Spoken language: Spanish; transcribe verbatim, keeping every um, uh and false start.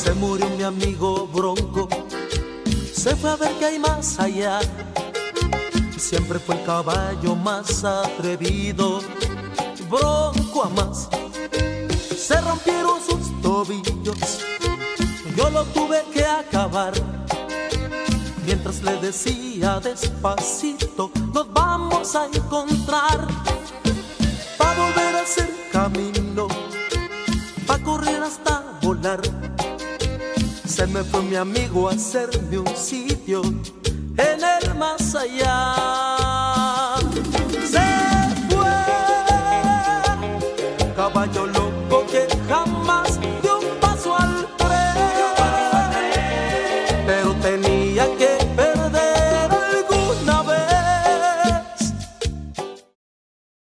Se murió mi amigo Bronco, se fue a ver qué hay más allá. Siempre fue el caballo más atrevido, Bronco a más. Se rompieron sus tobillos, yo lo tuve que acabar. Mientras le decía despacito, nos vamos a encontrar. Pa' volver a hacer camino, pa' correr hasta volar. Se me fue mi amigo a hacerme un sitio en el más allá.